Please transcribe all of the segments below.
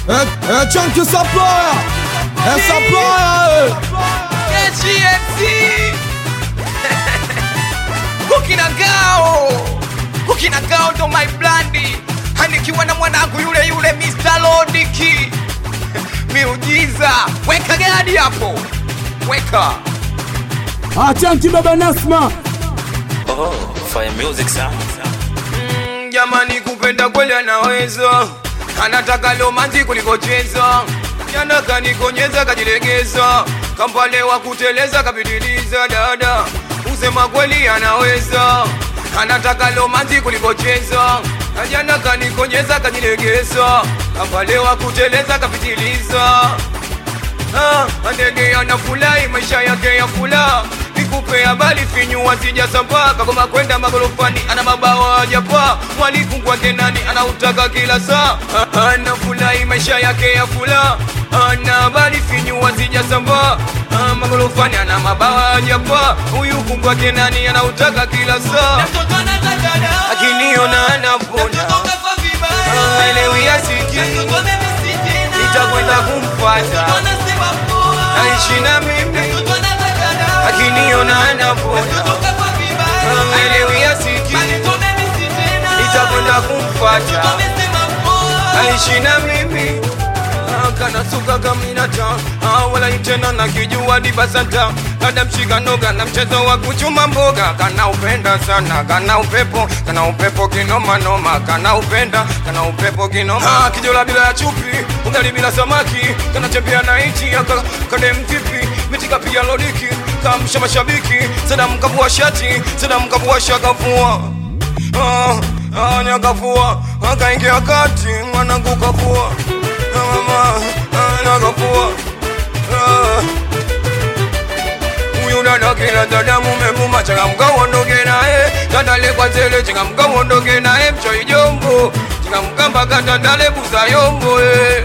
Chunky Supplier, Supplier, GFC Kukinagao ndo my blandi, anikiwa na mwanangu yule yule Mr. Lodiki miujiza, weka gadi hapo, weka Chunky Baba Nasma. Fire music sound. Jamani kupenda kweli anaweza, anataka romanzi kuliko cheza, jana kanikonyeza kajilegeza, kampalewa kuteleza kapitiliza dada, usema kweli anaweza, anataka romanzi kuliko cheza, jana kanikonyeza kajilegeza, kampalewa kuteleza kapitiliza. Andege anafurahi maisha yake ya furaha, nikupe habari finyu wasijasamba, kagoma kwenda magorofani ana mabawa hajapa, mwaliku kwake nani anautaka kila saa, anafurahi maisha yake ya furaha, ana habari finyu wasijasamba, magorofani ana mabawa hajapa, huyu kwake nani anautaka kila saa, akiniona anapona elewi asiki, nitakwenda kumfata aishi na mimi, akiniona anapona elewi asiki, nitakwenda kumfata aishi na mimi, kana suka kaminata wala itena na kijua dibasata, kada mshikanoga na mchezo wa kuchuma mboga, kana upenda sana, kana upepo kinoma noma, kana upepo kinoma, kijola bila ya chupi, ugali bila samaki, kana chembea na ichi kade mtipi, mitika pia lodiki, kamsha mashabiki, sada mkavua shati, sada mkavua shakavua, nyakavua, akaingia kati, mwanangu kavua, mama, nakavua, uyu dada kila dada mume muma, changa mga wondoke nae, dadale kwa zele, changa mga wondoke nae, mchoi jombo, changa mga mpaka dadale buza yombo,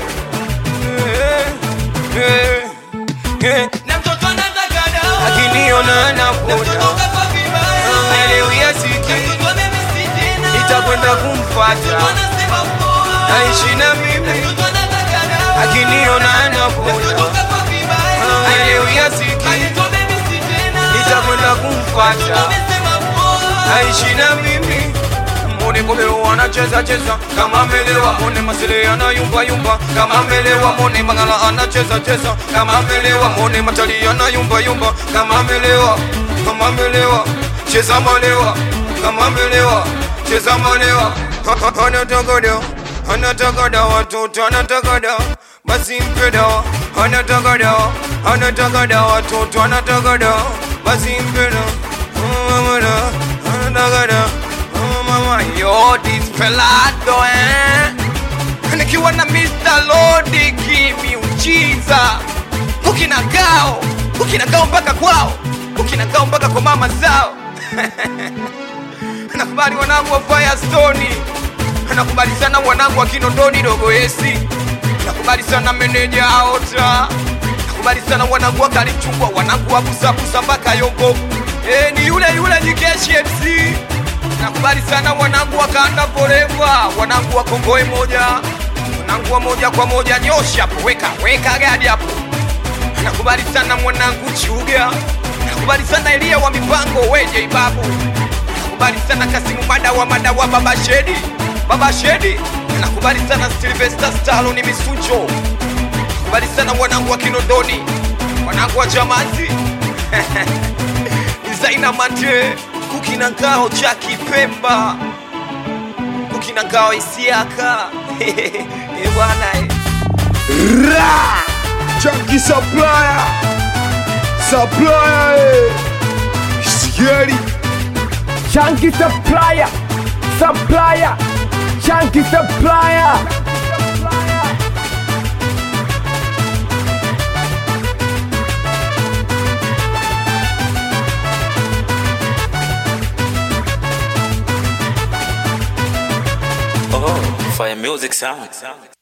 na mtoto anataka dawa, akiniona anapona elewi asiki, nitakwenda kumfata aishi na mimi, akiniona anapona elewi asiki, nitakwenda kumfata aishi na mimi. Mone komero anacheza cheza kama melewa, mone masele anayumba yumba kama melewa, mone mangala anacheza cheza kama melewa, mone matali anayumba yumba kama melewa, cheza malewa kama melewa, cheza malewa. Anataka dawa watoto, anataka dawa basi mpe dawa, anataka dawa watoto, anataka dawa basi mpe dawa, anataka dawa mama, yo this pelado nikiwa na Mr. Lodiki miujiza, kukinagao mpaka kwao, kukinagao mpaka kwa mama zao. Nakubali wanangu wa Firestone, nakubali sana wanangu wa Kinondoni dogo esi, nakubali sana meneja Aota, nakubali sana wanangu wa Kalichungwa, wanangu wa Busabusa mpaka Yombo, ni yule Jikeshi MC. Nakubali sana wanangu wa Kanda Forever, wanangu wa Kongoe moja, wanangu wa moja kwa moja, nyosha hapo, weka gadi hapo. Nakubali sana mwanangu Chuga, nakubali sana Elia wa mipango weje ibabu, nakubali sana Kasimu mada wa Baba Shedi, nakubali sana Sylvester Stallone Misunjo, nakubali sana wanangu wa Kinondoni, wanangu wa Chamazi Zaina Mate, kukinagao Jackie Pemba, kukinagao Isiaka bwana Chunky Supplier, Scary Chunky Supplier, Chunky Supplier. Fire music sound.